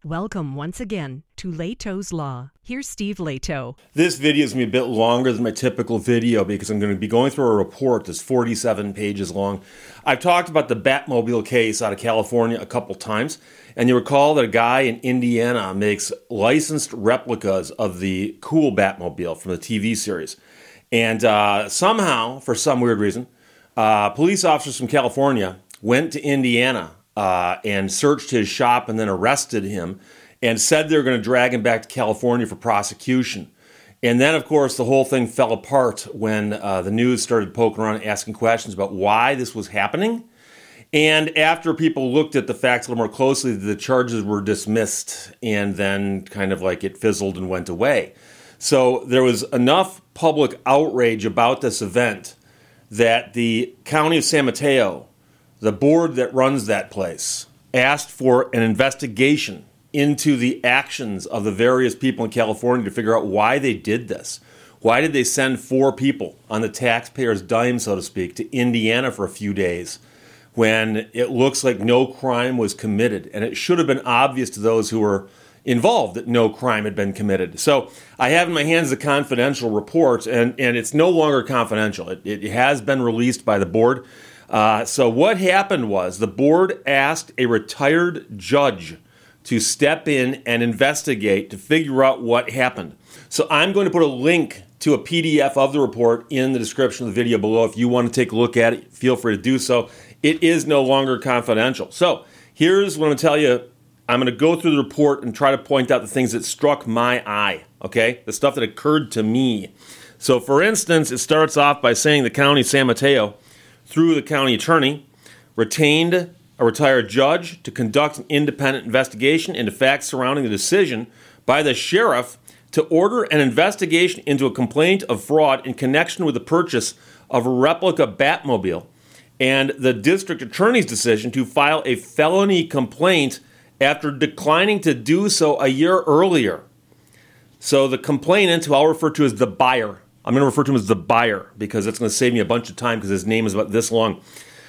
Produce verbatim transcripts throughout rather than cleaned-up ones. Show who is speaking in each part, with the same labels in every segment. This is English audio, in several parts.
Speaker 1: Welcome once again to Lehto's Law. Here's Steve Lehto.
Speaker 2: This video is going to be a bit longer than my typical video because I'm going to be going through a report that's forty-seven pages long. I've talked about the Batmobile case out of California a couple times, and you recall that a guy in Indiana makes licensed replicas of the cool Batmobile from the T V series. And uh, somehow, for some weird reason, uh, police officers from California went to Indiana uh, and searched his shop and then arrested him and said they were going to drag him back to California for prosecution. And then, of course, the whole thing fell apart when uh, the news started poking around and asking questions about why this was happening. And after people looked at the facts a little more closely, the charges were dismissed and then kind of like it fizzled and went away. So there was enough public outrage about this event that the County of San Mateo, the board that runs that place, asked for an investigation into the actions of the various people in California to figure out why they did this. Why did they send four people on the taxpayer's dime, so to speak, to Indiana for a few days when it looks like no crime was committed? And it should have been obvious to those who were involved that no crime had been committed. So I have in my hands a confidential report, and, and it's no longer confidential. It, it has been released by the board. Uh, so what happened was the board asked a retired judge to step in and investigate to figure out what happened. So I'm going to put a link to a P D F of the report in the description of the video below. If you want to take a look at it, feel free to do so. It is no longer confidential. So here's what I'm going to tell you. I'm going to go through the report and try to point out the things that struck my eye, okay? The stuff that occurred to me. So for instance, it starts off by saying the county of San Mateo, through the county attorney, retained a retired judge to conduct an independent investigation into facts surrounding the decision by the sheriff to order an investigation into a complaint of fraud in connection with the purchase of a replica Batmobile, and the district attorney's decision to file a felony complaint after declining to do so a year earlier. So the complainant, who I'll refer to as the buyer, I'm going to refer to him as the buyer because that's going to save me a bunch of time because his name is about this long.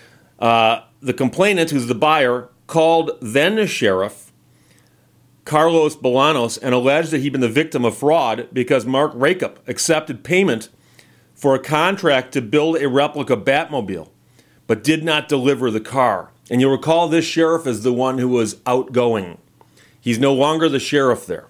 Speaker 2: Uh, the complainant, who's the buyer, called then sheriff Carlos Bolanos and alleged that he'd been the victim of fraud because Mark Rakup accepted payment for a contract to build a replica Batmobile, but did not deliver the car. And you'll recall this sheriff is the one who was outgoing. He's no longer the sheriff there.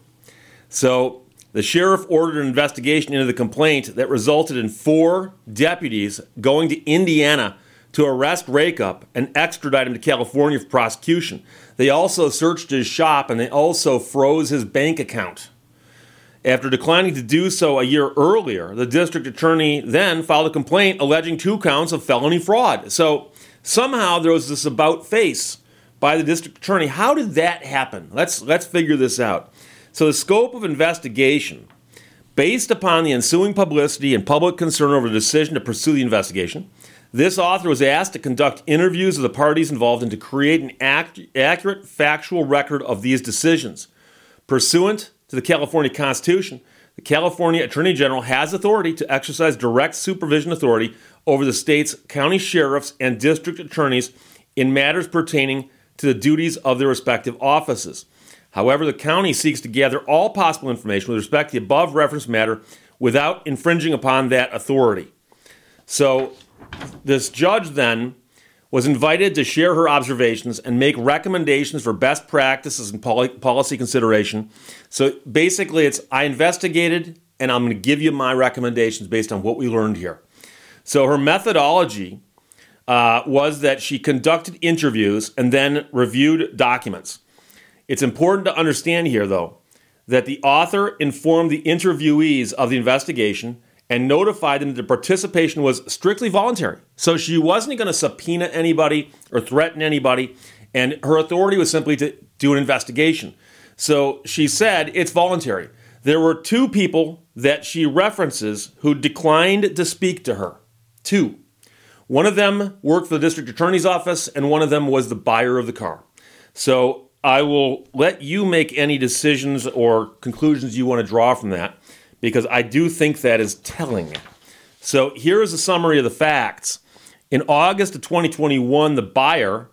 Speaker 2: So the sheriff ordered an investigation into the complaint that resulted in four deputies going to Indiana to arrest Rakup and extradite him to California for prosecution. They also searched his shop and they also froze his bank account. After declining to do so a year earlier, the district attorney then filed a complaint alleging two counts of felony fraud. So somehow there was this about face by the district attorney. How did that happen? Let's let's figure this out. So the scope of investigation, based upon the ensuing publicity and public concern over the decision to pursue the investigation, this author was asked to conduct interviews of the parties involved and to create an ac- accurate factual record of these decisions. Pursuant to the California Constitution, the California Attorney General has authority to exercise direct supervision authority over the state's county sheriffs and district attorneys in matters pertaining to the duties of their respective offices. However, the county seeks to gather all possible information with respect to the above referenced matter without infringing upon that authority. So this judge then was invited to share her observations and make recommendations for best practices and policy consideration. So basically it's, I investigated and I'm going to give you my recommendations based on what we learned here. So her methodology uh, was that she conducted interviews and then reviewed documents. It's important to understand here, though, that the author informed the interviewees of the investigation and notified them that the participation was strictly voluntary. So she wasn't going to subpoena anybody or threaten anybody, and her authority was simply to do an investigation. So she said it's voluntary. There were two people that she references who declined to speak to her. Two. One of them worked for the district attorney's office, and one of them was the buyer of the car. So I will let you make any decisions or conclusions you want to draw from that, because I do think that is telling. So here is a summary of the facts. In August of twenty twenty-one, the buyer,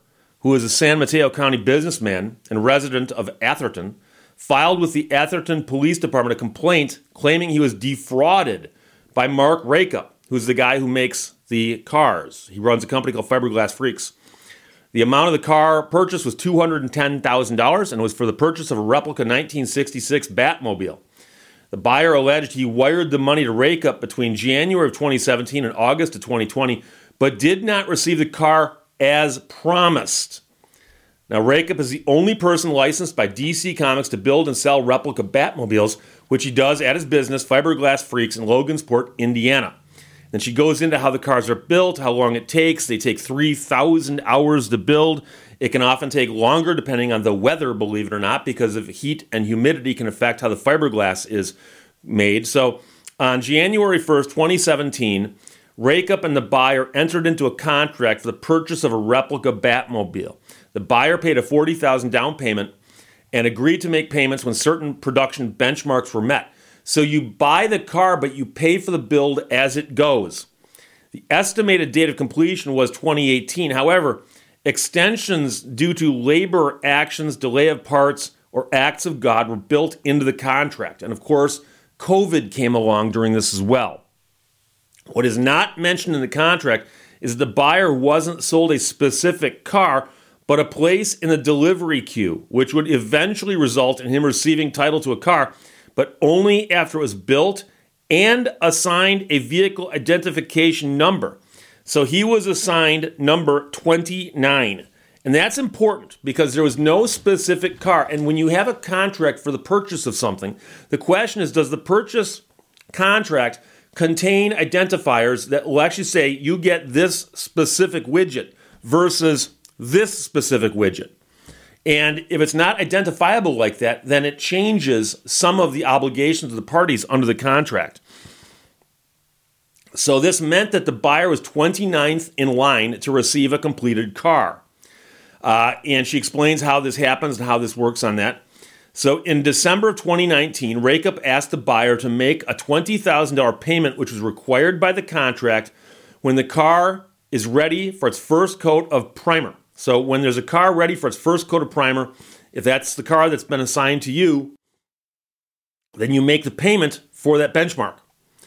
Speaker 2: who is a San Mateo County businessman and resident of Atherton, filed with the Atherton Police Department a complaint claiming he was defrauded by Mark Raycup, who's the guy who makes the cars. He runs a company called Fiberglass Freaks. The amount of the car purchase was two hundred ten thousand dollars and was for the purchase of a replica nineteen sixty-six Batmobile. The buyer alleged he wired the money to Raycup between January of twenty seventeen and August of twenty twenty, but did not receive the car as promised. Now, Raycup is the only person licensed by D C Comics to build and sell replica Batmobiles, which he does at his business, Fiberglass Freaks, in Logansport, Indiana. Then she goes into how the cars are built, how long it takes. They take three thousand hours to build. It can often take longer depending on the weather, believe it or not, because of heat and humidity can affect how the fiberglass is made. So on January first, twenty seventeen, Raycup and the buyer entered into a contract for the purchase of a replica Batmobile. The buyer paid a forty thousand dollars down payment and agreed to make payments when certain production benchmarks were met. So you buy the car, but you pay for the build as it goes. The estimated date of completion was twenty eighteen. However, extensions due to labor actions, delay of parts, or acts of God were built into the contract. And of course, COVID came along during this as well. What is not mentioned in the contract is the buyer wasn't sold a specific car, but a place in the delivery queue, which would eventually result in him receiving title to a car, but only after it was built and assigned a vehicle identification number. So he was assigned number twenty-nine. And that's important because there was no specific car. And when you have a contract for the purchase of something, the question is, does the purchase contract contain identifiers that will actually say you get this specific widget versus this specific widget? And if it's not identifiable like that, then it changes some of the obligations of the parties under the contract. So this meant that the buyer was twenty-ninth in line to receive a completed car. Uh, and she explains how this happens and how this works on that. So in December of twenty nineteen, Raycup asked the buyer to make a twenty thousand dollars payment, which was required by the contract when the car is ready for its first coat of primer. So when there's a car ready for its first coat of primer, if that's the car that's been assigned to you, then you make the payment for that benchmark.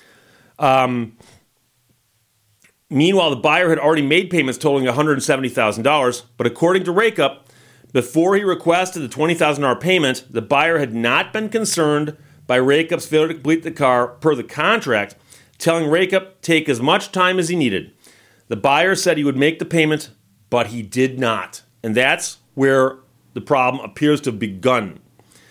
Speaker 2: Um, meanwhile, the buyer had already made payments totaling one hundred seventy thousand dollars, but according to Raycup, before he requested the twenty thousand dollars payment, the buyer had not been concerned by Raycup's failure to complete the car per the contract, telling Raycup take as much time as he needed. The buyer said he would make the payment, but he did not. And that's where the problem appears to have begun.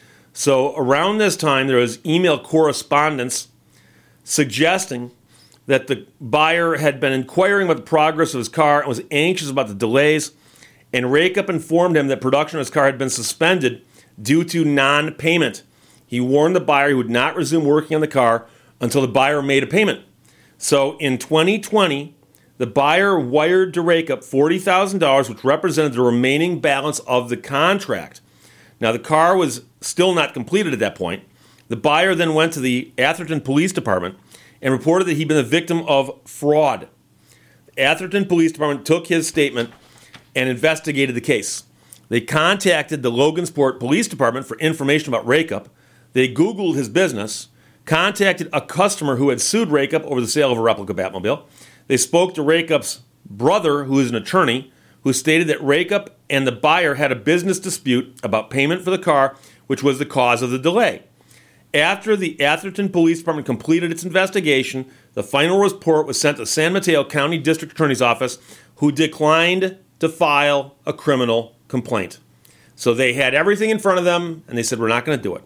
Speaker 2: So around this time, there was email correspondence suggesting that the buyer had been inquiring about the progress of his car and was anxious about the delays. And Raycup informed him that production of his car had been suspended due to non-payment. He warned the buyer he would not resume working on the car until the buyer made a payment. So in twenty twenty, the buyer wired to Raycup forty thousand dollars, which represented the remaining balance of the contract. Now, the car was still not completed at that point. The buyer then went to the Atherton Police Department and reported that he'd been the victim of fraud. The Atherton Police Department took his statement and investigated the case. They contacted the Logansport Police Department for information about Raycup. They Googled his business, contacted a customer who had sued Raycup over the sale of a replica Batmobile. They spoke to Raycup's brother, who is an attorney, who stated that Raycup and the buyer had a business dispute about payment for the car, which was the cause of the delay. After the Atherton Police Department completed its investigation, the final report was sent to San Mateo County District Attorney's Office, who declined to file a criminal complaint. So they had everything in front of them, and they said, we're not going to do it.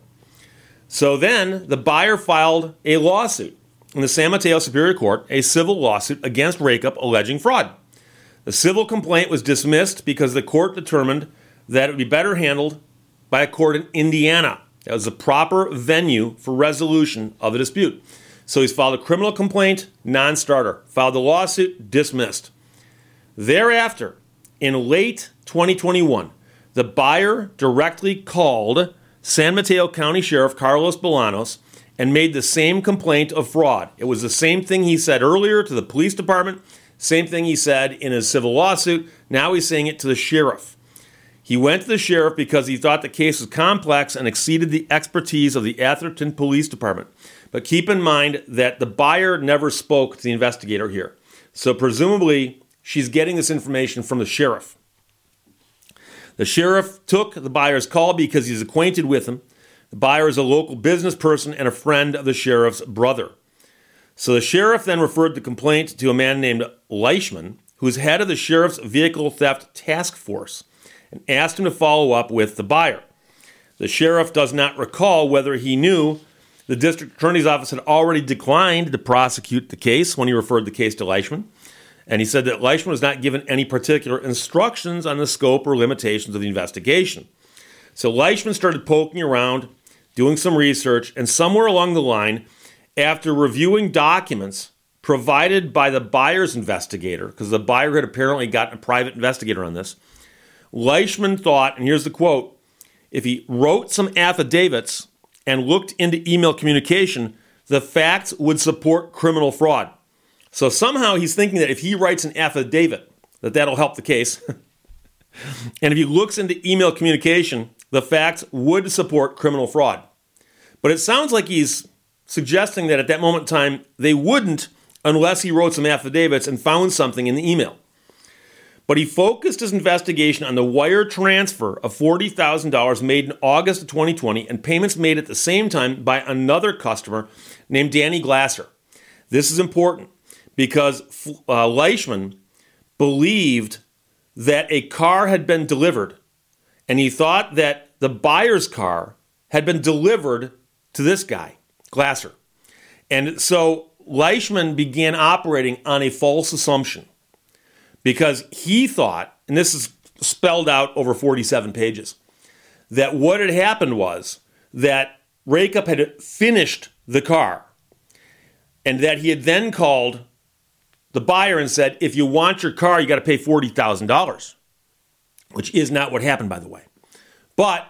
Speaker 2: So then the buyer filed a lawsuit in the San Mateo Superior Court, a civil lawsuit against Raycup alleging fraud. The civil complaint was dismissed because the court determined that it would be better handled by a court in Indiana. That was the proper venue for resolution of the dispute. So he's filed a criminal complaint, non-starter. Filed the lawsuit, dismissed. Thereafter, in late twenty twenty-one, the buyer directly called San Mateo County Sheriff Carlos Bolanos and made the same complaint of fraud. It was the same thing he said earlier to the police department, same thing he said in his civil lawsuit. Now he's saying it to the sheriff. He went to the sheriff because he thought the case was complex and exceeded the expertise of the Atherton Police Department. But keep in mind that the buyer never spoke to the investigator here. So presumably, she's getting this information from the sheriff. The sheriff took the buyer's call because he's acquainted with him. The buyer is a local business person and a friend of the sheriff's brother. So the sheriff then referred the complaint to a man named Leishman, who's head of the sheriff's vehicle theft task force, and asked him to follow up with the buyer. The sheriff does not recall whether he knew the district attorney's office had already declined to prosecute the case when he referred the case to Leishman. And he said that Leishman was not given any particular instructions on the scope or limitations of the investigation. So Leishman started poking around, doing some research, and somewhere along the line, after reviewing documents provided by the buyer's investigator, because the buyer had apparently gotten a private investigator on this, Leishman thought, and here's the quote, if he wrote some affidavits and looked into email communication, the facts would support criminal fraud. So somehow he's thinking that if he writes an affidavit, that that'll help the case. And if he looks into email communication, the facts would support criminal fraud. But it sounds like he's suggesting that at that moment in time, they wouldn't unless he wrote some affidavits and found something in the email. But he focused his investigation on the wire transfer of forty thousand dollars made in August of twenty twenty and payments made at the same time by another customer named Danny Glasser. This is important because uh, Leishman believed that a car had been delivered, and he thought that the buyer's car had been delivered to this guy, Glasser. And so Leishman began operating on a false assumption because he thought, and this is spelled out over forty-seven pages, that what had happened was that Raycup had finished the car and that he had then called the buyer and said, if you want your car, you got to pay forty thousand dollars, which is not what happened, by the way. But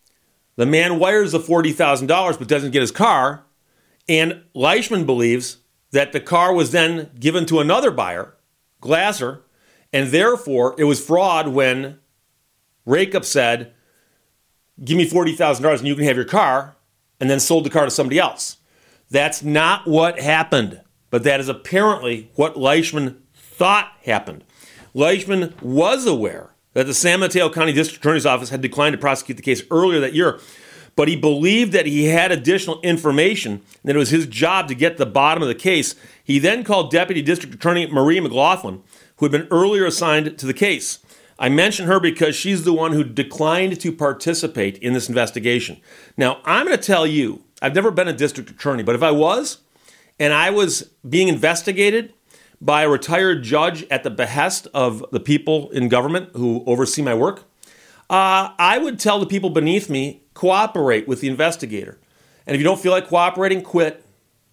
Speaker 2: the man wires the forty thousand dollars but doesn't get his car, and Leishman believes that the car was then given to another buyer, Glasser, and therefore it was fraud when Raycup said, give me forty thousand dollars and you can have your car, and then sold the car to somebody else. That's not what happened, but that is apparently what Leishman thought happened. Leishman was aware that the San Mateo County District Attorney's Office had declined to prosecute the case earlier that year, but he believed that he had additional information and that it was his job to get to the bottom of the case. He then called Deputy District Attorney Marie McLaughlin, who had been earlier assigned to the case. I mention her because she's the one who declined to participate in this investigation. Now, I'm going to tell you, I've never been a district attorney, but if I was, and I was being investigated by a retired judge at the behest of the people in government who oversee my work, uh, I would tell the people beneath me, cooperate with the investigator. And if you don't feel like cooperating, quit.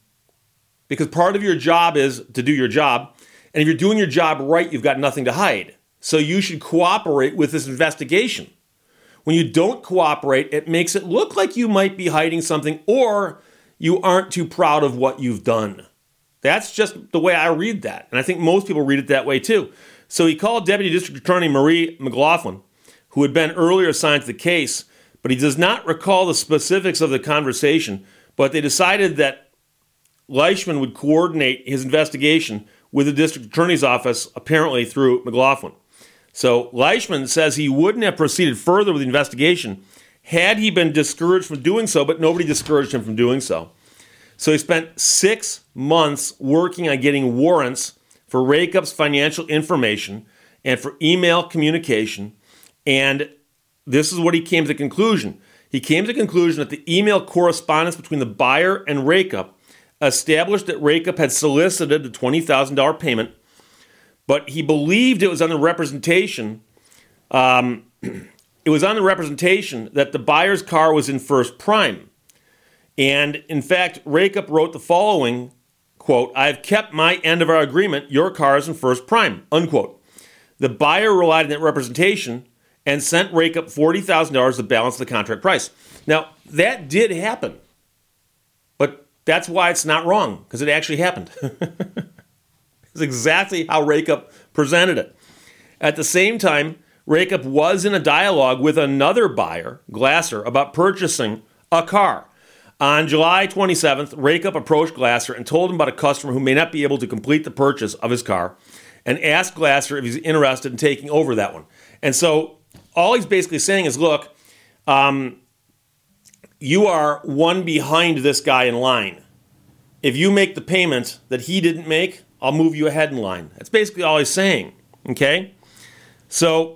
Speaker 2: Because part of your job is to do your job. And if you're doing your job right, you've got nothing to hide. So you should cooperate with this investigation. When you don't cooperate, it makes it look like you might be hiding something or you aren't too proud of what you've done. That's just the way I read that. And I think most people read it that way too. So he called Deputy District Attorney Marie McLaughlin, who had been earlier assigned to the case, but he does not recall the specifics of the conversation, but they decided that Leishman would coordinate his investigation with the district attorney's office, apparently through McLaughlin. So Leishman says he wouldn't have proceeded further with the investigation had he been discouraged from doing so, but nobody discouraged him from doing so. So he spent six months working on getting warrants for Raycup's financial information and for email communication, and this is what he came to the conclusion. He came to the conclusion that the email correspondence between the buyer and Raycup established that Raycup had solicited the twenty thousand dollars payment, but he believed it was on the representation, um, it was on the representation that the buyer's car was in first prime. And in fact, Raycup wrote the following, quote, I've kept my end of our agreement, your car is in first prime, unquote. The buyer relied on that representation and sent Raycup forty thousand dollars to balance the contract price. Now, that did happen, but that's why it's not wrong, because it actually happened. It's exactly how Raycup presented it. At the same time, Rakup was in a dialogue with another buyer, Glasser, about purchasing a car. On July twenty-seventh, Rakup approached Glasser and told him about a customer who may not be able to complete the purchase of his car and asked Glasser if he's interested in taking over that one. And so all he's basically saying is, look, um, you are one behind this guy in line. If you make the payment that he didn't make, I'll move you ahead in line. That's basically all he's saying, okay? So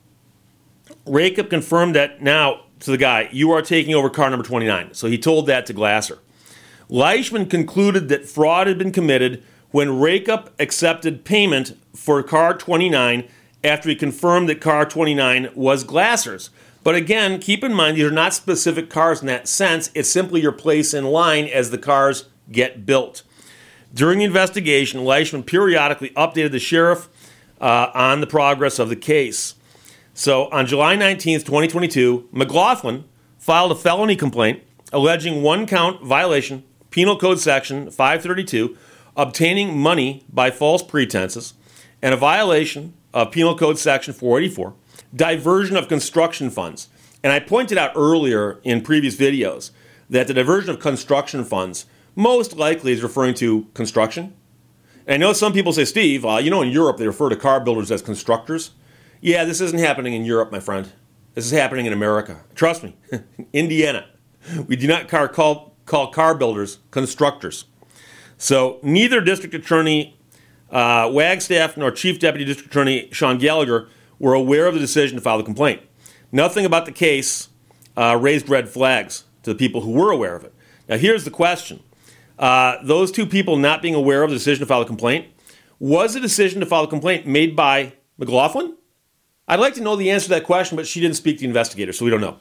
Speaker 2: Rakup confirmed that now to the guy, you are taking over car number twenty-nine. So he told that to Glasser. Leishman concluded that fraud had been committed when Rakup accepted payment for car twenty-nine after he confirmed that car twenty-nine was Glasser's. But again, keep in mind, these are not specific cars in that sense. It's simply your place in line as the cars get built. During the investigation, Leishman periodically updated the sheriff uh, on the progress of the case. So on July nineteenth, twenty twenty-two, McLaughlin filed a felony complaint alleging one-count violation, Penal Code Section five thirty-two, obtaining money by false pretenses, and a violation of Penal Code Section four eighty-four, diversion of construction funds. And I pointed out earlier in previous videos that the diversion of construction funds most likely is referring to construction. And I know some people say, Steve, uh, you know in Europe they refer to car builders as constructors. Yeah, this isn't happening in Europe, my friend. This is happening in America. Trust me, Indiana. We do not car call, call car builders constructors. So neither District Attorney uh, Wagstaff nor Chief Deputy District Attorney Sean Gallagher were aware of the decision to file the complaint. Nothing about the case uh, raised red flags to the people who were aware of it. Now here's the question. Uh, those two people not being aware of the decision to file a complaint, was the decision to file a complaint made by McLaughlin? I'd like to know the answer to that question, but she didn't speak to the investigator, so we don't know.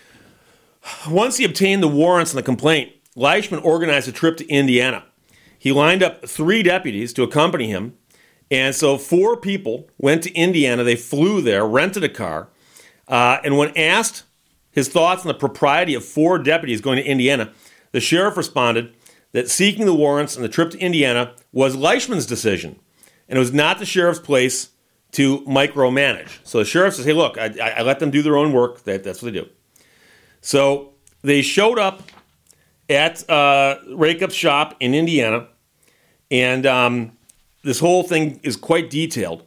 Speaker 2: Once he obtained the warrants on the complaint, Leishman organized a trip to Indiana. He lined up three deputies to accompany him, and so four people went to Indiana. They flew there, rented a car, uh, and when asked his thoughts on the propriety of four deputies going to Indiana, the sheriff responded that seeking the warrants and the trip to Indiana was Leishman's decision, and it was not the sheriff's place to micromanage. So the sheriff says, hey, look, I, I let them do their own work. That, that's what they do. So they showed up at uh, Rakup's shop in Indiana, and um, this whole thing is quite detailed.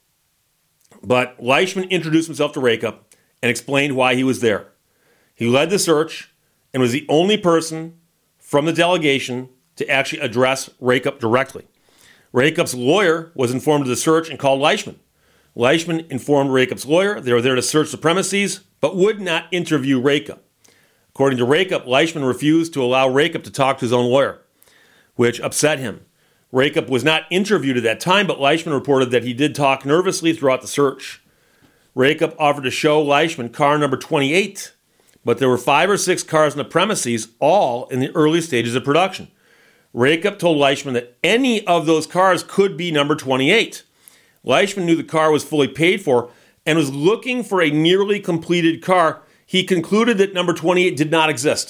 Speaker 2: But Leishman introduced himself to Rakup and explained why he was there. He led the search and was the only person from the delegation to actually address Rakup directly. Rakup's lawyer was informed of the search and called Leishman. Leishman informed Rakup's lawyer they were there to search the premises, but would not interview Rakup. According to Rakup, Leishman refused to allow Rakup to talk to his own lawyer, which upset him. Rakup was not interviewed at that time, but Leishman reported that he did talk nervously throughout the search. Rakup offered to show Leishman car number twenty-eight, but there were five or six cars in the premises, all in the early stages of production. Rakup told Leishman that any of those cars could be number twenty-eight. Leishman knew the car was fully paid for and was looking for a nearly completed car. He concluded that number twenty-eight did not exist.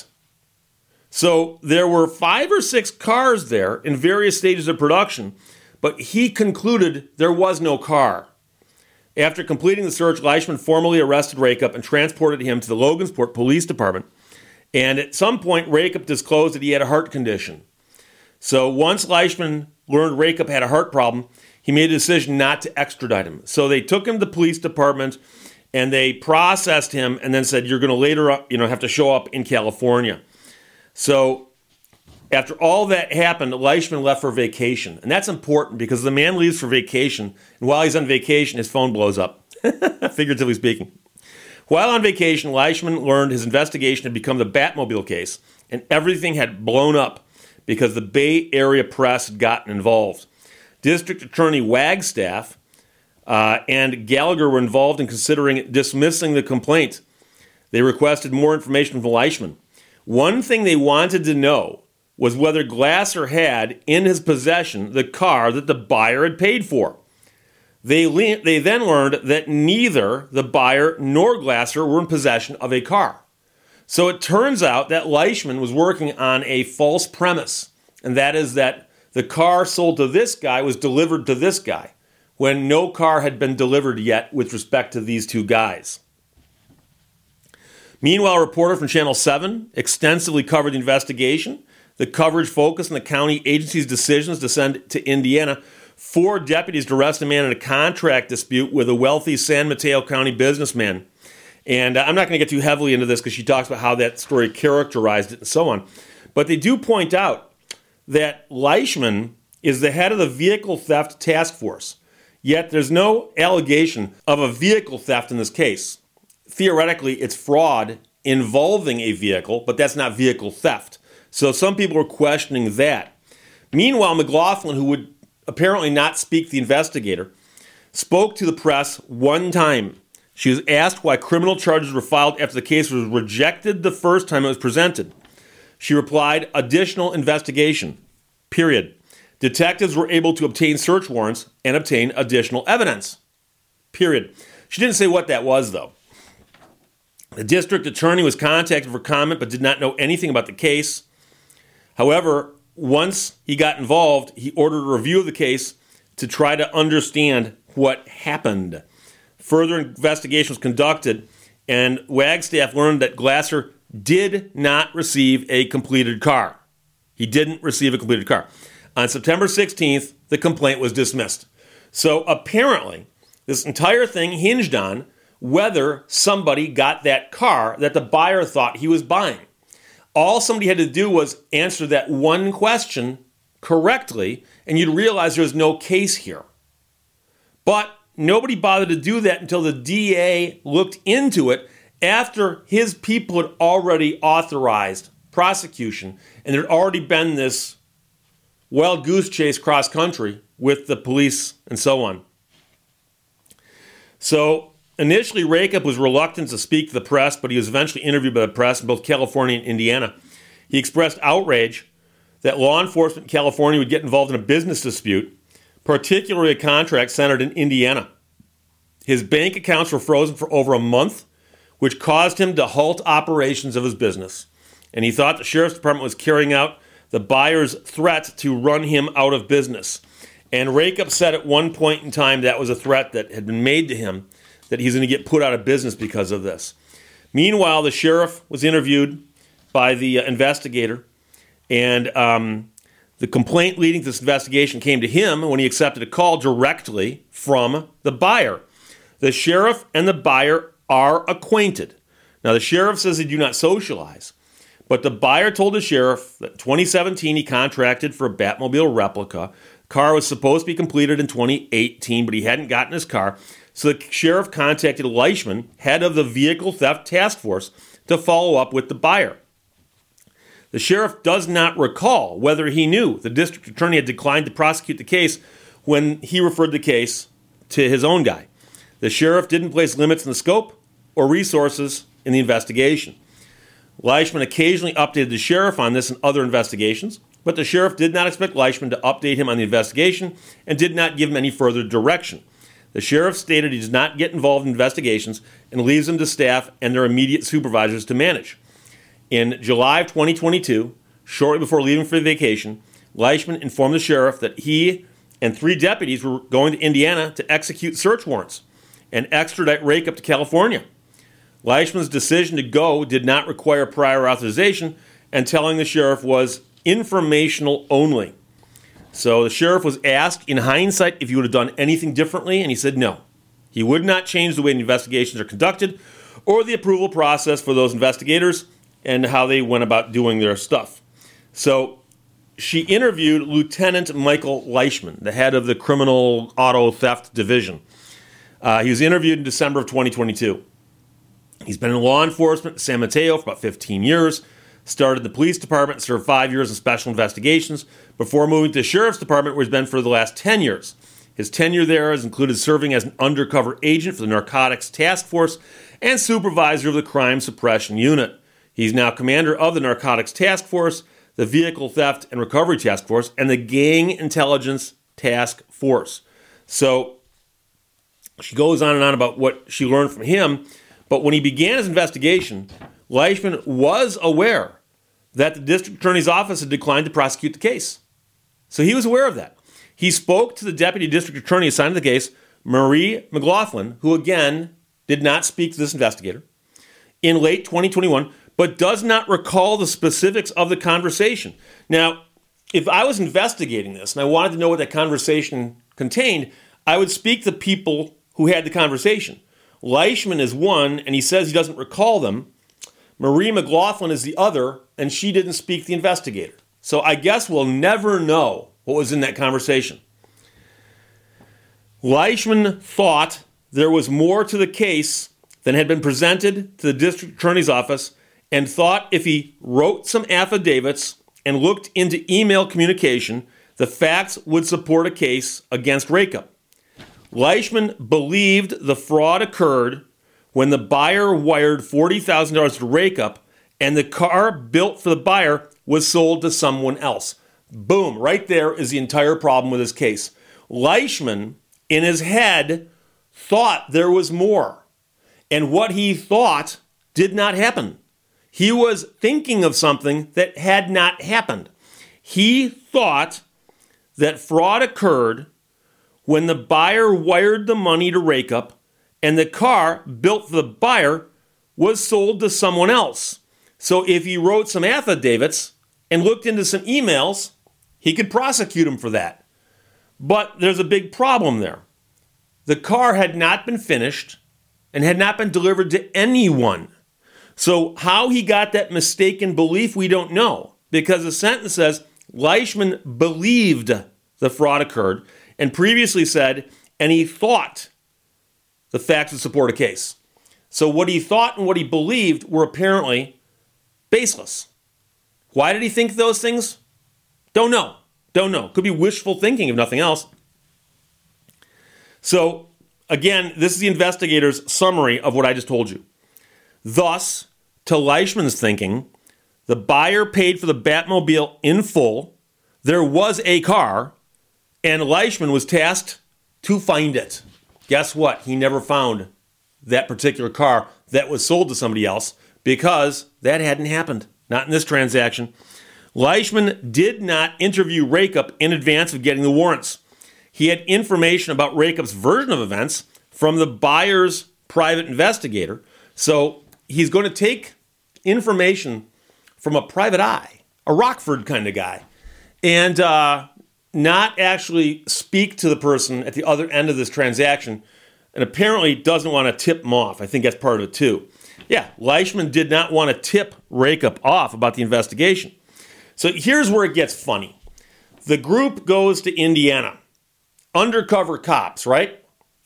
Speaker 2: So there were five or six cars there in various stages of production, but he concluded there was no car. After completing the search, Leishman formally arrested Rakup and transported him to the Logansport Police Department. And at some point, Rakup disclosed that he had a heart condition. So once Leishman learned Rakup had a heart problem, he made a decision not to extradite him. So they took him to the police department and they processed him and then said, you're going to later you know, have to show up in California. So after all that happened, Leishman left for vacation. And that's important because the man leaves for vacation, and while he's on vacation, his phone blows up, figuratively speaking. While on vacation, Leishman learned his investigation had become the Batmobile case, and everything had blown up because the Bay Area press had gotten involved. District Attorney Wagstaff uh, and Gallagher were involved in considering dismissing the complaint. They requested more information from Leishman. One thing they wanted to know was whether Glasser had in his possession the car that the buyer had paid for. They, le- they then learned that neither the buyer nor Glasser were in possession of a car. So it turns out that Leishman was working on a false premise, and that is that the car sold to this guy was delivered to this guy, when no car had been delivered yet with respect to these two guys. Meanwhile, a reporter from Channel seven extensively covered the investigation. The coverage focused on the county agency's decisions to send to Indiana four deputies to arrest a man in a contract dispute with a wealthy San Mateo County businessman. And uh, I'm not going to get too heavily into this because she talks about how that story characterized it and so on. But they do point out that Leishman is the head of the vehicle theft task force. Yet there's no allegation of a vehicle theft in this case. Theoretically, it's fraud involving a vehicle, but that's not vehicle theft. So some people are questioning that. Meanwhile, McLaughlin, who would apparently not speak the investigator, spoke to the press one time. She was asked why criminal charges were filed after the case was rejected the first time it was presented. She replied, additional investigation, period. Detectives were able to obtain search warrants and obtain additional evidence, period. She didn't say what that was, though. The district attorney was contacted for comment but did not know anything about the case. However, once he got involved, he ordered a review of the case to try to understand what happened. Further investigation was conducted, and Wagstaff learned that Glasser did not receive a completed car. He didn't receive a completed car. On September sixteenth, the complaint was dismissed. So apparently, this entire thing hinged on whether somebody got that car that the buyer thought he was buying. All somebody had to do was answer that one question correctly, and you'd realize there's no case here. But nobody bothered to do that until the D A looked into it after his people had already authorized prosecution, and there had already been this wild goose chase cross country with the police and so on. So initially, Rakup was reluctant to speak to the press, but he was eventually interviewed by the press in both California and Indiana. He expressed outrage that law enforcement in California would get involved in a business dispute, particularly a contract centered in Indiana. His bank accounts were frozen for over a month, which caused him to halt operations of his business. And he thought the sheriff's department was carrying out the buyer's threat to run him out of business. And Rakup said at one point in time that was a threat that had been made to him, that he's going to get put out of business because of this. Meanwhile, the sheriff was interviewed by the uh, investigator, and um, the complaint leading to this investigation came to him when he accepted a call directly from the buyer. The sheriff and the buyer are acquainted. Now, the sheriff says they do not socialize, but the buyer told the sheriff that in twenty seventeen he contracted for a Batmobile replica. The car was supposed to be completed in twenty eighteen, but he hadn't gotten his car. So the sheriff contacted Leishman, head of the Vehicle Theft Task Force, to follow up with the buyer. The sheriff does not recall whether he knew the district attorney had declined to prosecute the case when he referred the case to his own guy. The sheriff didn't place limits in the scope or resources in the investigation. Leishman occasionally updated the sheriff on this and other investigations, but the sheriff did not expect Leishman to update him on the investigation and did not give him any further direction. The sheriff stated he does not get involved in investigations and leaves them to staff and their immediate supervisors to manage. In July of twenty twenty-two, shortly before leaving for vacation, Leishman informed the sheriff that he and three deputies were going to Indiana to execute search warrants and extradite Rakup to California. Leishman's decision to go did not require prior authorization, and telling the sheriff was informational only. So the sheriff was asked in hindsight if he would have done anything differently, and he said no. He would not change the way the investigations are conducted or the approval process for those investigators and how they went about doing their stuff. So she interviewed Lieutenant Michael Leishman, the head of the Criminal Auto Theft Division. Uh, he was interviewed in December of twenty twenty-two. He's been in law enforcement in San Mateo for about fifteen years, started the police department, served five years in special investigations before moving to the sheriff's department, where he's been for the last ten years. His tenure there has included serving as an undercover agent for the Narcotics Task Force and supervisor of the Crime Suppression Unit. He's now commander of the Narcotics Task Force, the Vehicle Theft and Recovery Task Force, and the Gang Intelligence Task Force. So she goes on and on about what she learned from him, but when he began his investigation, Leishman was aware that the district attorney's office had declined to prosecute the case. So he was aware of that. He spoke to the deputy district attorney assigned to the case, Marie McLaughlin, who again did not speak to this investigator, in late twenty twenty-one, but does not recall the specifics of the conversation. Now, if I was investigating this and I wanted to know what that conversation contained, I would speak to people who had the conversation. Leishman is one, and he says he doesn't recall them. Marie McLaughlin is the other, and she didn't speak to the investigator. So I guess we'll never know what was in that conversation. Leishman thought there was more to the case than had been presented to the district attorney's office, and thought if he wrote some affidavits and looked into email communication, the facts would support a case against Raycup. Leishman believed the fraud occurred when the buyer wired forty thousand dollars to Raycup and the car built for the buyer was sold to someone else. Boom, right there is the entire problem with this case. Leishman, in his head, thought there was more. And what he thought did not happen. He was thinking of something that had not happened. He thought that fraud occurred when the buyer wired the money to Raycup and the car built for the buyer was sold to someone else. So if he wrote some affidavits and looked into some emails, he could prosecute him for that. But there's a big problem there. The car had not been finished and had not been delivered to anyone. So how he got that mistaken belief, we don't know. Because the sentence says, Leishman believed the fraud occurred and previously said, and he thought the facts would support a case. So what he thought and what he believed were apparently baseless. Why did he think those things? Don't know. Don't know. Could be wishful thinking if nothing else. So, again, this is the investigator's summary of what I just told you. Thus, to Leishman's thinking, the buyer paid for the Batmobile in full, there was a car, and Leishman was tasked to find it. Guess what? He never found that particular car that was sold to somebody else because that hadn't happened. Not in this transaction. Leishman did not interview Raycup in advance of getting the warrants. He had information about Raycup's version of events from the buyer's private investigator. So he's going to take information from a private eye, a Rockford kind of guy, and uh, not actually speak to the person at the other end of this transaction, and apparently doesn't want to tip him off. I think that's part of it too. Yeah, Leishman did not want to tip Raycup off about the investigation. So here's where it gets funny. The group goes to Indiana. Undercover cops, right?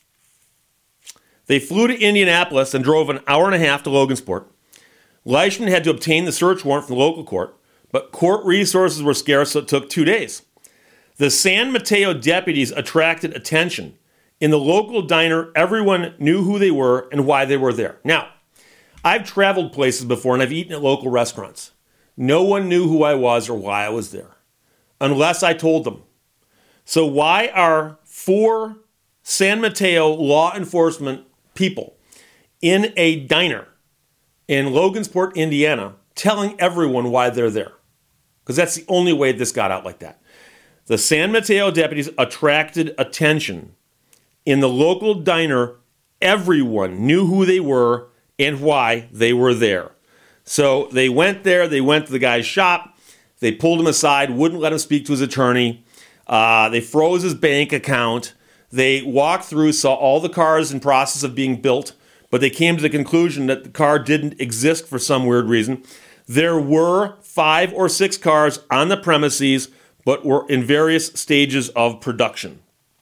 Speaker 2: They flew to Indianapolis and drove an hour and a half to Logansport. Leishman had to obtain the search warrant from the local court, but court resources were scarce, so it took two days. The San Mateo deputies attracted attention. In the local diner, everyone knew who they were and why they were there. Now, I've traveled places before and I've eaten at local restaurants. No one knew who I was or why I was there, unless I told them. So why are four San Mateo law enforcement people in a diner in Logansport, Indiana, telling everyone why they're there? Because that's the only way this got out like that. The San Mateo deputies attracted attention. In the local diner, everyone knew who they were and why they were there. So they went there, they went to the guy's shop, they pulled him aside, wouldn't let him speak to his attorney, uh, they froze his bank account, they walked through, saw all the cars in process of being built, but they came to the conclusion that the car didn't exist for some weird reason. There were five or six cars on the premises, but were in various stages of production.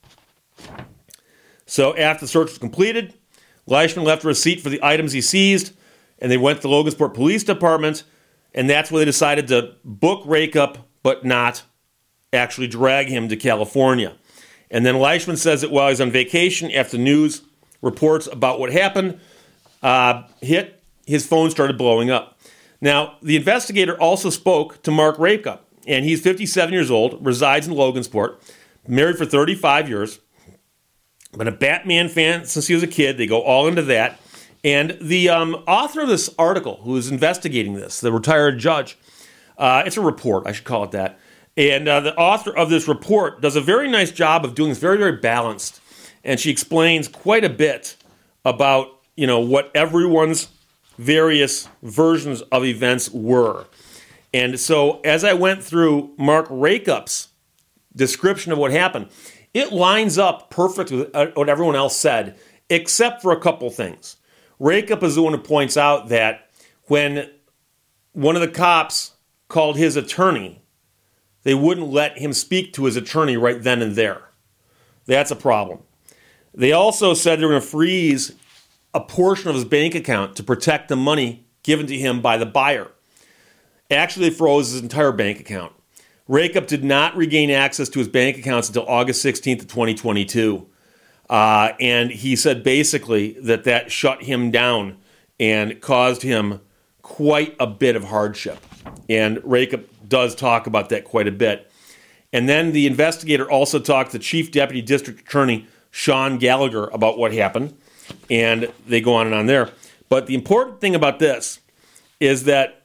Speaker 2: So after the search was completed, Leishman left a receipt for the items he seized, and they went to the Logansport Police Department, and that's where they decided to book Raycup, but not actually drag him to California. And then Leishman says that while he's on vacation, after news reports about what happened uh, hit, his phone started blowing up. Now, the investigator also spoke to Mark Raycup, and he's fifty-seven years old, resides in Logansport, married for thirty-five years, been a Batman fan since he was a kid. They go all into that. And the um, author of this article, who is investigating this, the retired judge, uh, it's a report, I should call it that, And uh, the author of this report does a very nice job of doing this, very, very balanced. And she explains quite a bit about, you know, what everyone's various versions of events were. And so as I went through Mark Rakup's description of what happened, it lines up perfectly with what everyone else said, except for a couple things. Rakup is the one who points out that when one of the cops called his attorney, they wouldn't let him speak to his attorney right then and there. That's a problem. They also said they were going to freeze a portion of his bank account to protect the money given to him by the buyer. Actually, they froze his entire bank account. Rakup did not regain access to his bank accounts until August sixteenth of twenty twenty-two. Uh, and he said basically that that shut him down and caused him quite a bit of hardship. And Rakup does talk about that quite a bit. And then the investigator also talked to Chief Deputy District Attorney Sean Gallagher about what happened. And they go on and on there. But the important thing about this is that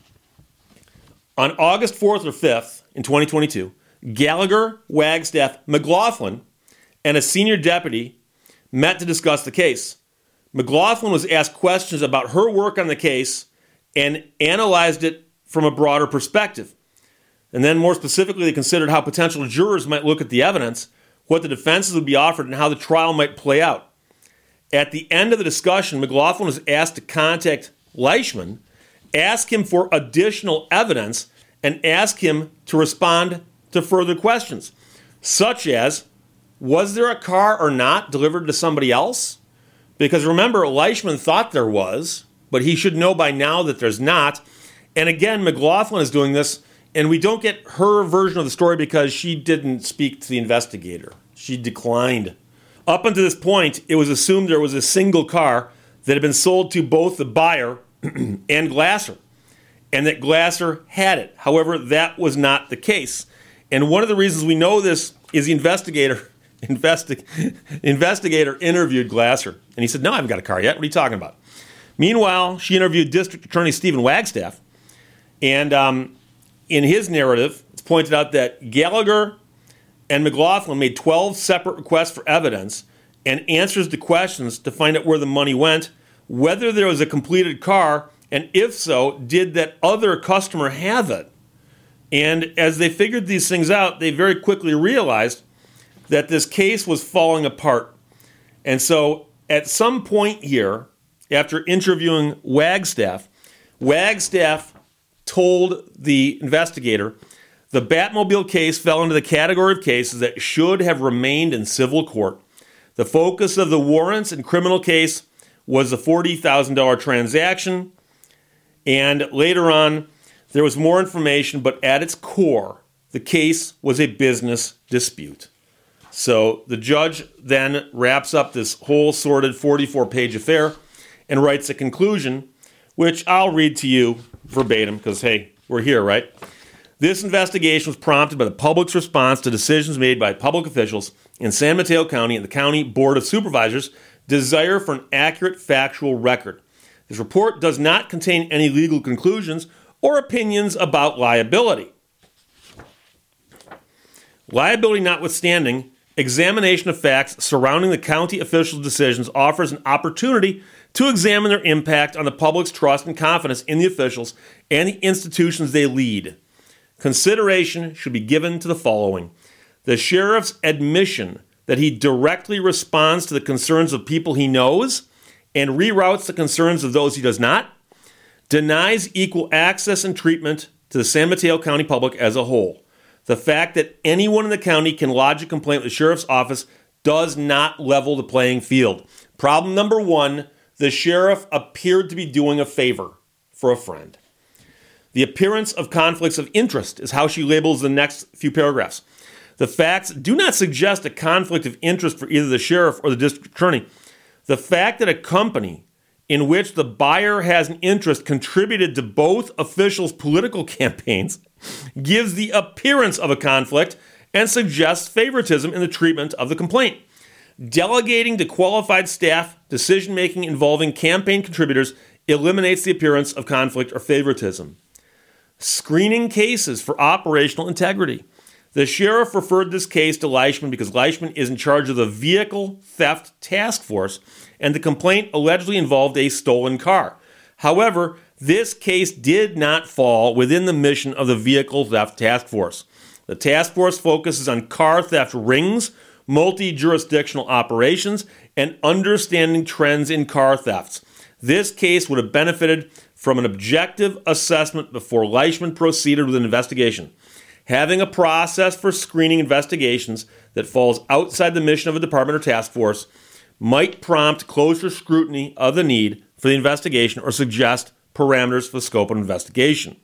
Speaker 2: on August fourth or fifth in twenty twenty-two, Gallagher, Wagstaff, McLaughlin, and a senior deputy met to discuss the case. McLaughlin was asked questions about her work on the case and analyzed it from a broader perspective. And then more specifically, they considered how potential jurors might look at the evidence, what the defenses would be offered, and how the trial might play out. At the end of the discussion, McLaughlin was asked to contact Leishman, ask him for additional evidence, and ask him to respond to further questions, such as, was there a car or not delivered to somebody else? Because remember, Leishman thought there was, but he should know by now that there's not. And again, McLaughlin is doing this, and we don't get her version of the story because she didn't speak to the investigator. She declined. Up until this point, it was assumed there was a single car that had been sold to both the buyer and Glasser, and that Glasser had it. However, that was not the case. And one of the reasons we know this is the investigator investi- investigator interviewed Glasser. And he said, no, I haven't got a car yet. What are you talking about? Meanwhile, she interviewed District Attorney Stephen Wagstaff. And um, in his narrative, it's pointed out that Gallagher and McLaughlin made twelve separate requests for evidence and answers to questions to find out where the money went, whether there was a completed car, and if so, did that other customer have it? And as they figured these things out, they very quickly realized that this case was falling apart. And so at some point here, after interviewing Wagstaff, Wagstaff told the investigator the Batmobile case fell into the category of cases that should have remained in civil court. The focus of the warrants and criminal case was the forty thousand dollars transaction. And later on, there was more information, but at its core, the case was a business dispute. So the judge then wraps up this whole sordid forty-four page affair and writes a conclusion, which I'll read to you verbatim because, hey, we're here, right? This investigation was prompted by the public's response to decisions made by public officials in San Mateo County and the County Board of Supervisors' desire for an accurate factual record. This report does not contain any legal conclusions or opinions about liability. Liability notwithstanding, examination of facts surrounding the county officials' decisions offers an opportunity to examine their impact on the public's trust and confidence in the officials and the institutions they lead. Consideration should be given to the following: the sheriff's admission that he directly responds to the concerns of people he knows and reroutes the concerns of those he does not, denies equal access and treatment to the San Mateo County public as a whole. The fact that anyone in the county can lodge a complaint with the sheriff's office does not level the playing field. Problem number one, the sheriff appeared to be doing a favor for a friend. The appearance of conflicts of interest is how she labels the next few paragraphs. The facts do not suggest a conflict of interest for either the sheriff or the district attorney. The fact that a company in which the buyer has an interest contributed to both officials' political campaigns gives the appearance of a conflict and suggests favoritism in the treatment of the complaint. Delegating to qualified staff decision-making involving campaign contributors eliminates the appearance of conflict or favoritism. screening cases for operational integrity. The sheriff referred this case to Leishman because Leishman is in charge of the Vehicle Theft Task Force, and the complaint allegedly involved a stolen car. However, this case did not fall within the mission of the Vehicle Theft Task Force. The task force focuses on car theft rings, multi-jurisdictional operations, and understanding trends in car thefts. This case would have benefited from an objective assessment before Leishman proceeded with an investigation. Having a process for screening investigations that falls outside the mission of a department or task force might prompt closer scrutiny of the need for the investigation or suggest parameters for the scope of investigation.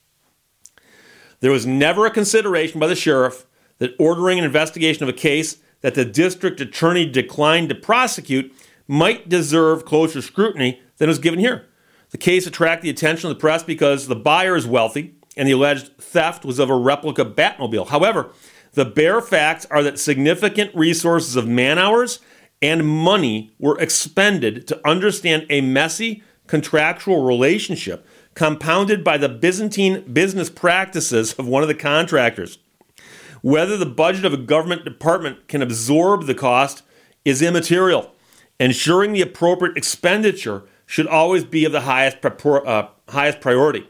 Speaker 2: There was never a consideration by the sheriff that ordering an investigation of a case that the district attorney declined to prosecute might deserve closer scrutiny than was given here. The case attracted the attention of the press because the buyer is wealthy and the alleged theft was of a replica Batmobile. However, the bare facts are that significant resources of man-hours and money were expended to understand a messy contractual relationship compounded by the Byzantine business practices of one of the contractors. Whether the budget of a government department can absorb the cost is immaterial. Ensuring the appropriate expenditure should always be of the highest, uh, highest priority.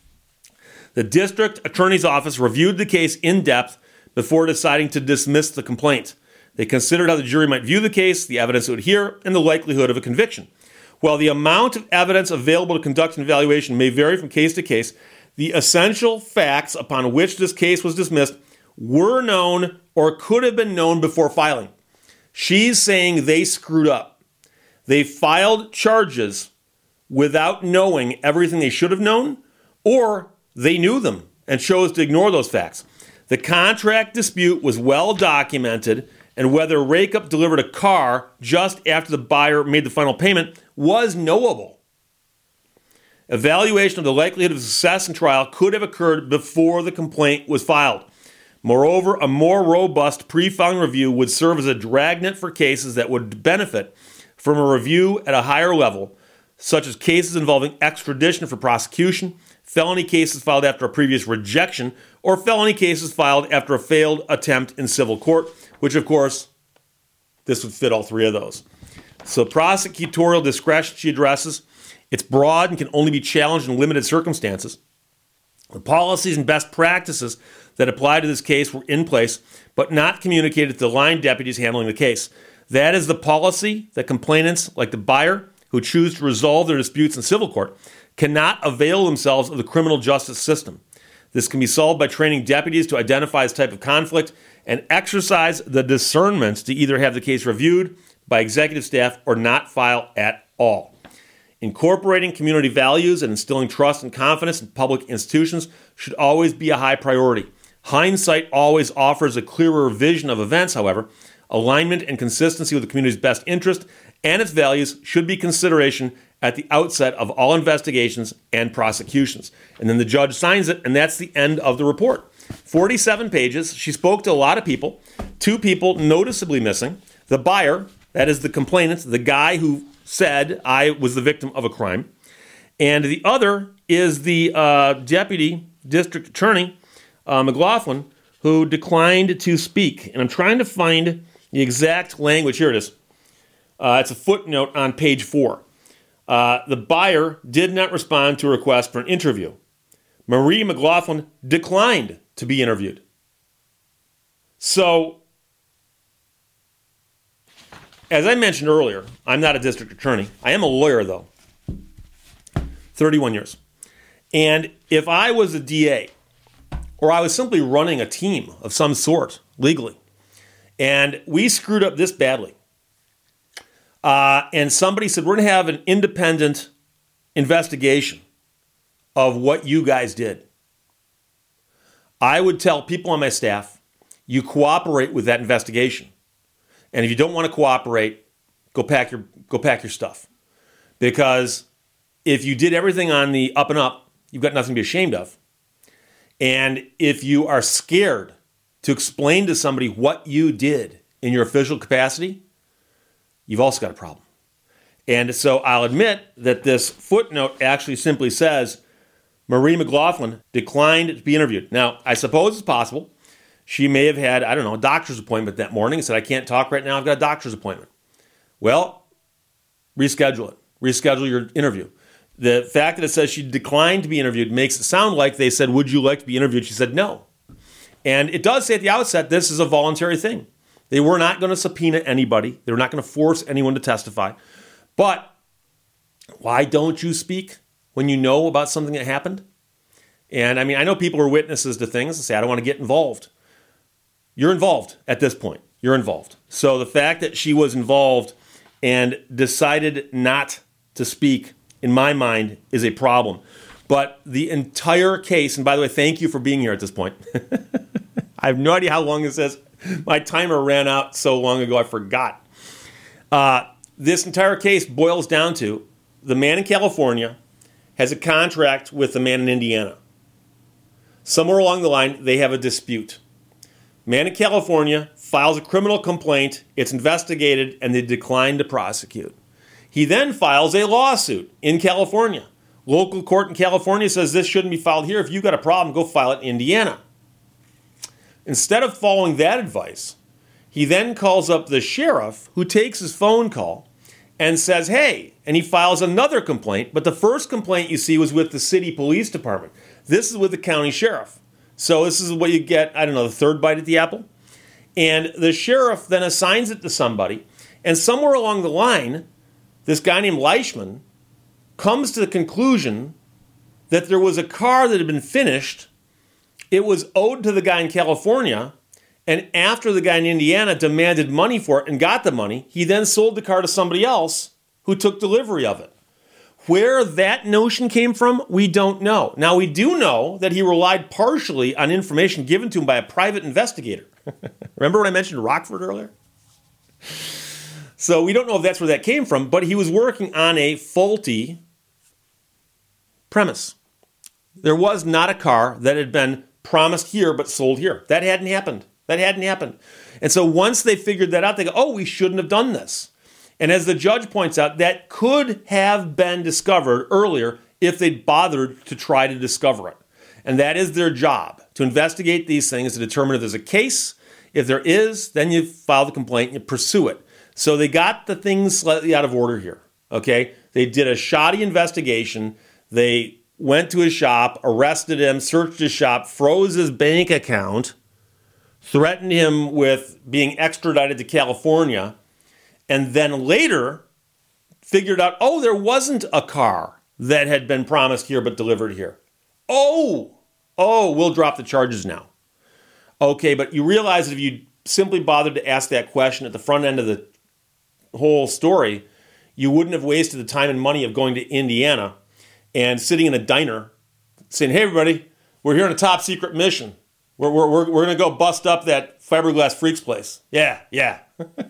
Speaker 2: The district attorney's office reviewed the case in depth before deciding to dismiss the complaint. They considered how the jury might view the case, the evidence it would hear, and the likelihood of a conviction. While the amount of evidence available to conduct an evaluation may vary from case to case, the essential facts upon which this case was dismissed were known or could have been known before filing. She's saying they screwed up. They filed charges without knowing everything they should have known, or they knew them and chose to ignore those facts. The contract dispute was well documented, and whether Raycup delivered a car just after the buyer made the final payment was knowable. Evaluation of the likelihood of success in trial could have occurred before the complaint was filed. Moreover, a more robust pre-filing review would serve as a dragnet for cases that would benefit from a review at a higher level, such as cases involving extradition for prosecution, felony cases filed after a previous rejection, or felony cases filed after a failed attempt in civil court, which, of course, this would fit all three of those. So prosecutorial discretion she addresses. It's broad and can only be challenged in limited circumstances. The policies and best practices that apply to this case were in place, but not communicated to the line deputies handling the case. That is the policy that complainants, like the buyer, who choose to resolve their disputes in civil court, cannot avail themselves of the criminal justice system. This can be solved by training deputies to identify this type of conflict and exercise the discernment to either have the case reviewed by executive staff or not file at all. Incorporating community values and instilling trust and confidence in public institutions should always be a high priority. Hindsight always offers a clearer vision of events, however. Alignment and consistency with the community's best interest and its values should be consideration at the outset of all investigations and prosecutions. And then the judge signs it, and that's the end of the report. forty-seven pages. She spoke to a lot of people. Two people noticeably missing. The buyer, that is the complainant, the guy who said I was the victim of a crime. And the other is the uh, deputy district attorney, uh, McLaughlin, who declined to speak. And I'm trying to find the exact language. Here it is. Uh, it's a footnote on page four. Uh, the buyer did not respond to a request for an interview. Marie McLaughlin declined to be interviewed. So, as I mentioned earlier, I'm not a district attorney. I am a lawyer, though. thirty-one years. And if I was a D A, or I was simply running a team of some sort legally, and we screwed up this badly, uh, and somebody said, we're going to have an independent investigation of what you guys did, I would tell people on my staff, you cooperate with that investigation. And if you don't want to cooperate, go pack your go pack your stuff. Because if you did everything on the up and up, you've got nothing to be ashamed of. And if you are scared to explain to somebody what you did in your official capacity, you've also got a problem. And so I'll admit that this footnote actually simply says, Marie McLaughlin declined to be interviewed. Now, I suppose it's possible. She may have had, I don't know, a doctor's appointment that morning and said, I can't talk right now, I've got a doctor's appointment. Well, reschedule it. Reschedule your interview. The fact that it says she declined to be interviewed makes it sound like they said, would you like to be interviewed? She said no. And it does say at the outset, this is a voluntary thing. They were not going to subpoena anybody. They were not going to force anyone to testify. But why don't you speak when you know about something that happened? And I mean, I know people are witnesses to things and say, I don't want to get involved. You're involved at this point. You're involved. So the fact that she was involved and decided not to speak, in my mind, is a problem. But the entire case, and by the way, thank you for being here at this point. I have no idea how long this is. My timer ran out so long ago, I forgot. Uh, this entire case boils down to the man in California has a contract with the man in Indiana. Somewhere along the line, they have a dispute. Man in California files a criminal complaint, it's investigated, and they decline to prosecute. He then files a lawsuit in California. Local court in California says this shouldn't be filed here. If you've got a problem, go file it in Indiana. Instead of following that advice, he then calls up the sheriff, who takes his phone call and says, hey, and he files another complaint, but the first complaint you see was with the city police department. This is with the county sheriff. So this is what you get, I don't know, the third bite at the apple. And the sheriff then assigns it to somebody, and somewhere along the line, this guy named Leishman comes to the conclusion that there was a car that had been finished. It was owed to the guy in California, and after the guy in Indiana demanded money for it and got the money, he then sold the car to somebody else who took delivery of it. Where that notion came from, we don't know. Now, we do know that he relied partially on information given to him by a private investigator. Remember when I mentioned Rockford earlier? So we don't know if that's where that came from, but he was working on a faulty premise. There was not a car that had been promised here but sold here. That hadn't happened. That hadn't happened. And so once they figured that out, they go, oh, we shouldn't have done this. And as the judge points out, that could have been discovered earlier if they'd bothered to try to discover it. And that is their job, to investigate these things, to determine if there's a case. If there is, then you file the complaint and you pursue it. So they got the things slightly out of order here, okay? They did a shoddy investigation. They went to his shop, arrested him, searched his shop, froze his bank account, threatened him with being extradited to California, and then later figured out, oh, there wasn't a car that had been promised here but delivered here. Oh, oh, we'll drop the charges now. Okay, but you realize that if you simply bothered to ask that question at the front end of the whole story, you wouldn't have wasted the time and money of going to Indiana and sitting in a diner saying, hey, everybody, we're here on a top secret mission. We're, we're, we're, we're going to go bust up that Fiberglass Freaks place. Yeah, yeah.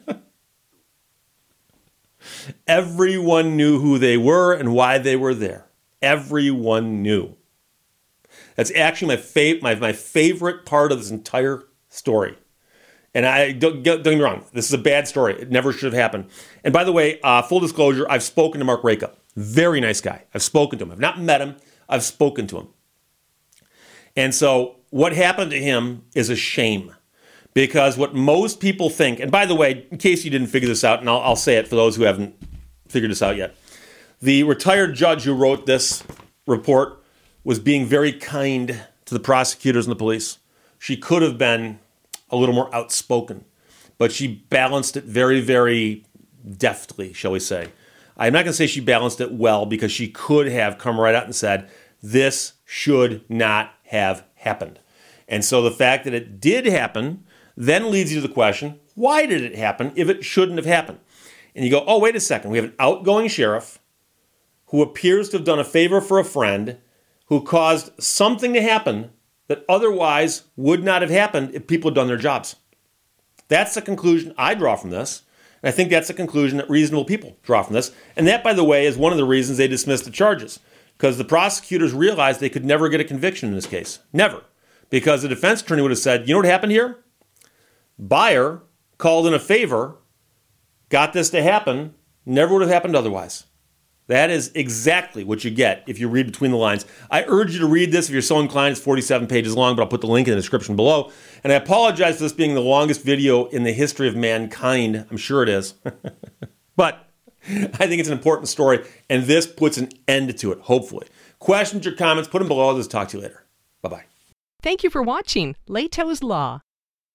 Speaker 2: Everyone knew who they were and why they were there. Everyone knew. That's actually my, fav- my, my favorite part of this entire story. And I don't, don't get me wrong, this is a bad story. It never should have happened. And by the way, uh, full disclosure, I've spoken to Mark Raka. Very nice guy. I've spoken to him. I've not met him. I've spoken to him. And so what happened to him is a shame. Because what most people think, and by the way, in case you didn't figure this out, and I'll, I'll say it for those who haven't figured this out yet, the retired judge who wrote this report was being very kind to the prosecutors and the police. She could have been a little more outspoken, but she balanced it very, very deftly, shall we say. I'm not going to say she balanced it well, because she could have come right out and said, this should not have happened. And so the fact that it did happen then leads you to the question, why did it happen if it shouldn't have happened? And you go, oh, wait a second. We have an outgoing sheriff who appears to have done a favor for a friend, who caused something to happen that otherwise would not have happened if people had done their jobs. That's the conclusion I draw from this. And I think that's the conclusion that reasonable people draw from this. And that, by the way, is one of the reasons they dismissed the charges, because the prosecutors realized they could never get a conviction in this case. Never. Because the defense attorney would have said, you know what happened here? Buyer called in a favor, got this to happen, never would have happened otherwise. That is exactly what you get if you read between the lines. I urge you to read this if you're so inclined. It's forty-seven pages long, but I'll put the link in the description below. And I apologize for this being the longest video in the history of mankind. I'm sure it is. But I think it's an important story, and this puts an end to it, hopefully. Questions or comments, put them below. I'll just talk to you later. Bye-bye.
Speaker 1: Thank you for watching Lehto's Law.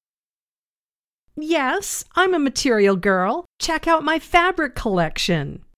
Speaker 1: Yes, I'm a material girl. Check out my fabric collection.